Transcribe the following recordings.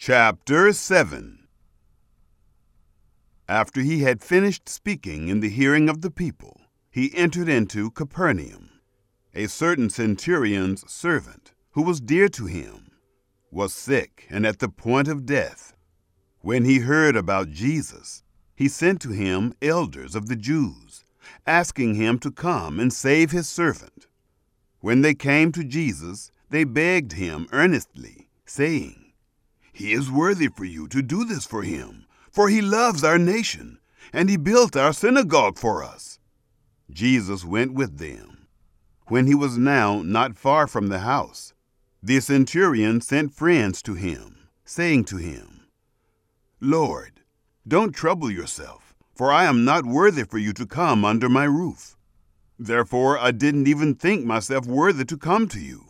Chapter 7. After he had finished speaking in the hearing of the people, he entered into Capernaum. A certain centurion's servant, who was dear to him, was sick and at the point of death. When he heard about Jesus, he sent to him elders of the Jews, asking him to come and save his servant. When they came to Jesus, they begged him earnestly, saying, "He is worthy for you to do this for him, for he loves our nation, and he built our synagogue for us." Jesus went with them. When he was now not far from the house, the centurion sent friends to him, saying to him, "Lord, don't trouble yourself, for I am not worthy for you to come under my roof. Therefore I didn't even think myself worthy to come to you.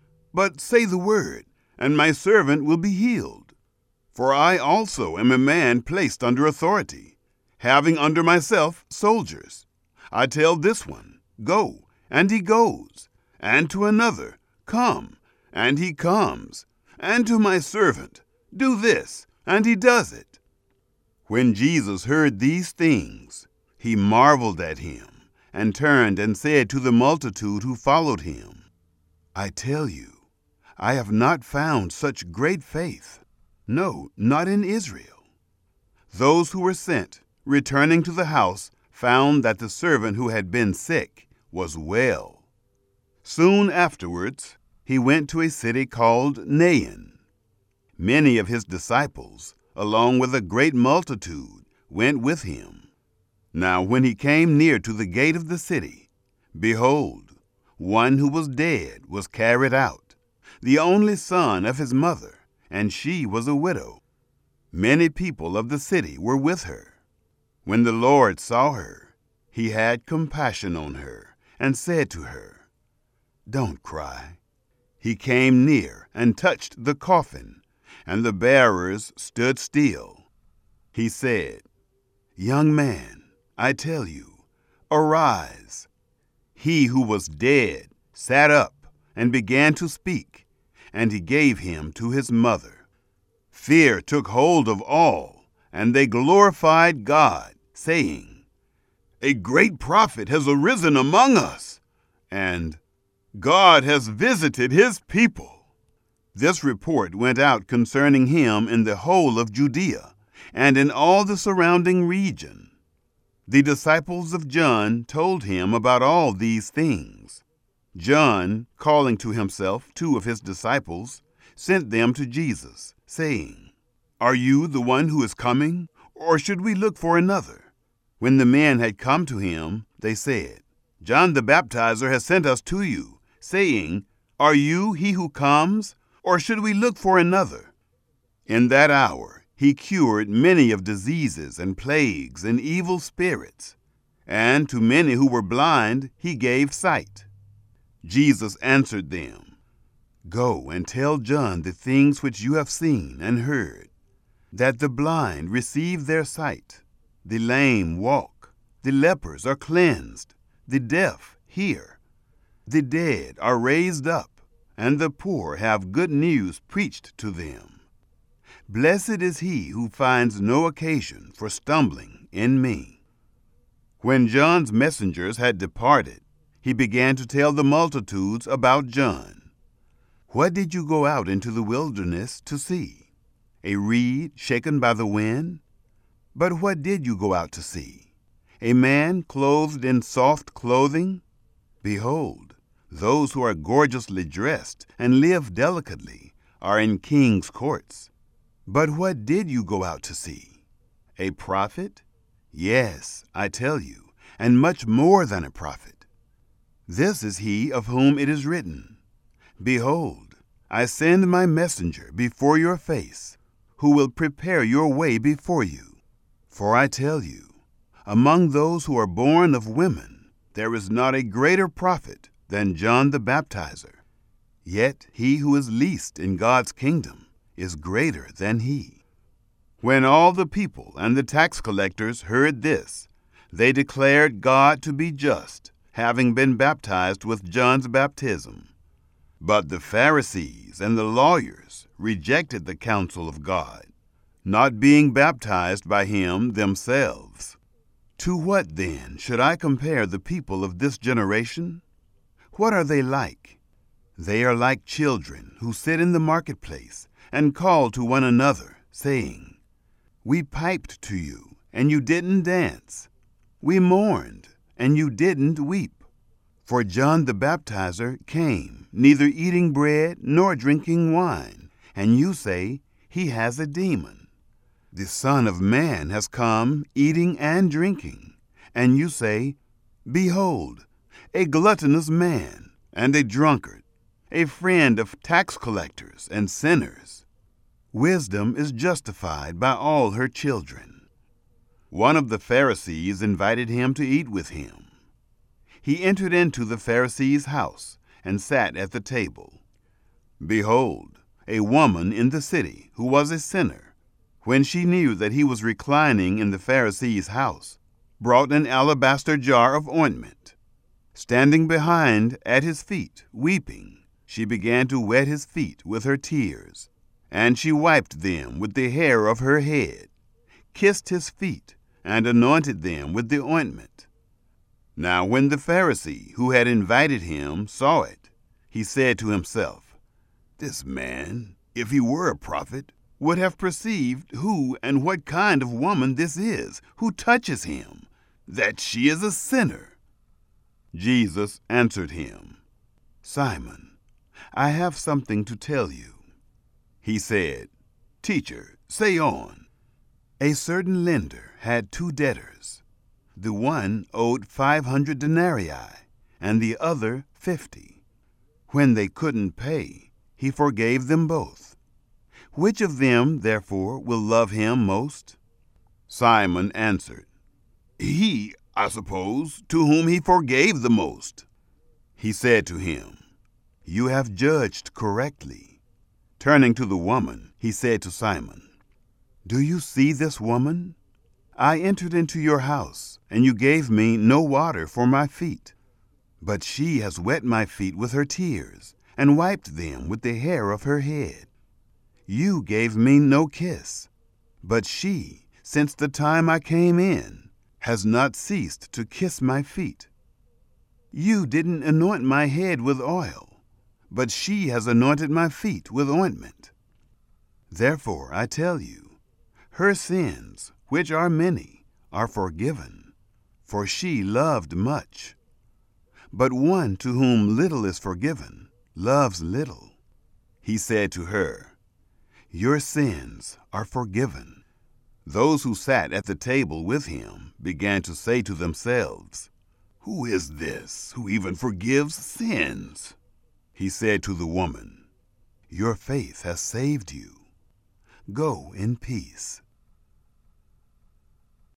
But say the word, and my servant will be healed. For I also am a man placed under authority, having under myself soldiers. I tell this one, 'Go,' and he goes, and to another, 'Come,' and he comes, and to my servant, 'Do this,' and he does it." When Jesus heard these things, he marveled at him, and turned and said to the multitude who followed him, "I tell you, I have not found such great faith, no, not in Israel." Those who were sent, returning to the house, found that the servant who had been sick was well. Soon afterwards, he went to a city called Nain. Many of his disciples, along with a great multitude, went with him. Now when he came near to the gate of the city, behold, one who was dead was carried out, the only son of his mother, and she was a widow. Many people of the city were with her. When the Lord saw her, he had compassion on her, and said to her, "Don't cry." He came near and touched the coffin, and the bearers stood still. He said, "Young man, I tell you, arise." He who was dead sat up and began to speak, and he gave him to his mother. Fear took hold of all, and they glorified God, saying, "A great prophet has arisen among us, and God has visited his people." This report went out concerning him in the whole of Judea and in all the surrounding region. The disciples of John told him about all these things. John, calling to himself 2 of his disciples, sent them to Jesus, saying, "Are you the one who is coming, or should we look for another?" When the men had come to him, they said, "John the Baptizer has sent us to you, saying, 'Are you he who comes, or should we look for another?'" In that hour he cured many of diseases and plagues and evil spirits, and to many who were blind he gave sight. Jesus answered them, "Go and tell John the things which you have seen and heard, that the blind receive their sight, the lame walk, the lepers are cleansed, the deaf hear, the dead are raised up, and the poor have good news preached to them. Blessed is he who finds no occasion for stumbling in me." When John's messengers had departed, he began to tell the multitudes about John. "What did you go out into the wilderness to see? A reed shaken by the wind? But what did you go out to see? A man clothed in soft clothing? Behold, those who are gorgeously dressed and live delicately are in kings' courts. But what did you go out to see? A prophet? Yes, I tell you, and much more than a prophet. This is he of whom it is written, 'Behold, I send my messenger before your face, who will prepare your way before you.' For I tell you, among those who are born of women, there is not a greater prophet than John the Baptizer. Yet he who is least in God's kingdom is greater than he." When all the people and the tax collectors heard this, they declared God to be just, having been baptized with John's baptism. But the Pharisees and the lawyers rejected the counsel of God, not being baptized by him themselves. To what, then, should I compare the people of this generation? What are they like? They are like children who sit in the marketplace and call to one another, saying, "We piped to you, and you didn't dance. We mourned, and you didn't weep. For John the Baptizer came, neither eating bread nor drinking wine, and you say, he has a demon. The Son of Man has come eating and drinking, and you say, behold, a gluttonous man and a drunkard, a friend of tax collectors and sinners. Wisdom is justified by all her children." One of the Pharisees invited him to eat with him. He entered into the Pharisee's house and sat at the table. Behold, a woman in the city who was a sinner, when she knew that he was reclining in the Pharisee's house, brought an alabaster jar of ointment. Standing behind at his feet, weeping, she began to wet his feet with her tears, and she wiped them with the hair of her head, kissed his feet, and anointed them with the ointment. Now when the Pharisee who had invited him saw it, he said to himself, "This man, if he were a prophet, would have perceived who and what kind of woman this is who touches him, that she is a sinner." Jesus answered him, "Simon, I have something to tell you." He said, "Teacher, say on." A certain lender had 2 debtors. The one owed 500 denarii, and the other 50. When they couldn't pay, he forgave them both. Which of them, therefore, will love him most? Simon answered, "He, I suppose, to whom he forgave the most." He said to him, "You have judged correctly." Turning to the woman, he said to Simon, "Do you see this woman? I entered into your house, and you gave me no water for my feet. But she has wet my feet with her tears, and wiped them with the hair of her head. You gave me no kiss, but she, since the time I came in, has not ceased to kiss my feet. You didn't anoint my head with oil, but she has anointed my feet with ointment. Therefore I tell you, her sins, which are many, are forgiven, for she loved much. But one to whom little is forgiven loves little." He said to her, "Your sins are forgiven." Those who sat at the table with him began to say to themselves, "Who is this who even forgives sins?" He said to the woman, "Your faith has saved you. Go in peace."